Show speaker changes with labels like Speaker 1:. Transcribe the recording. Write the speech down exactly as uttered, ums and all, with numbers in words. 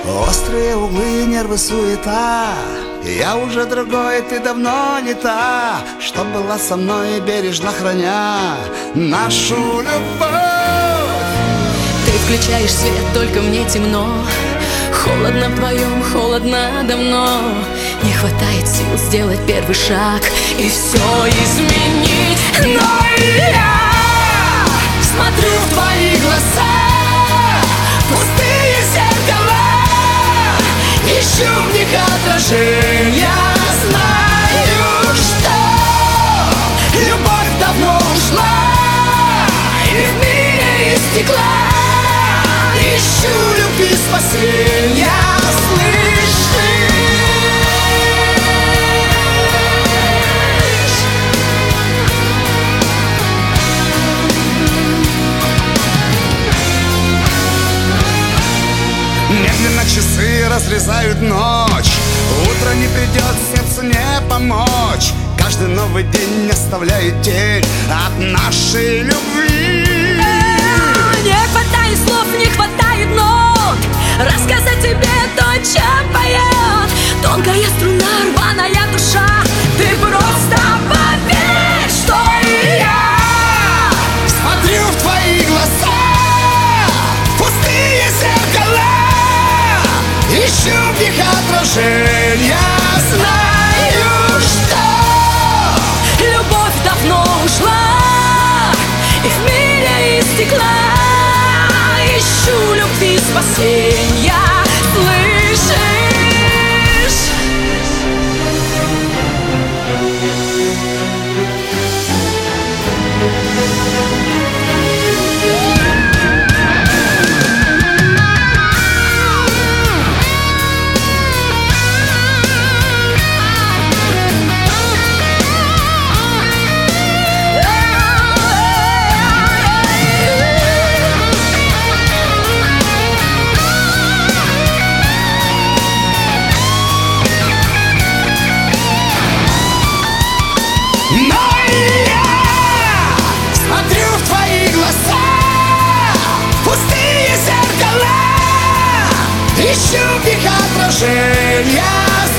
Speaker 1: Острые углы, нервы, суета. Я уже другой, ты давно не та, что была со мной, бережно храня нашу любовь.
Speaker 2: Ты включаешь свет, только мне темно. Холодно вдвоем, холодно давно. Не хватает сил сделать первый шаг и все изменить. Но я смотрю в твои глаза, пустые зеркала, ищу в них отражения. Знаю, что любовь давно ушла, и в мире из стекла ищу любви спасения. Слышишь?
Speaker 1: Медленно часы разрезают ночь. Утро не придет, сердцу не помочь. Каждый новый день оставляет тень от нашей любви.
Speaker 2: Не хватает слов, не хватает нот рассказать тебе то, чем поет тонкая струна, рваная душа. Ты просто поверь, что и я
Speaker 1: смотрю в твои глаза, пустые зеркала, ищу в них отражения.
Speaker 2: знаю, что любовь давно ушла, и в мире из стекла ищу любви спасения. Слышишь?
Speaker 1: Но я смотрю в твои глаза, пустые зеркала, ищу в них отражения.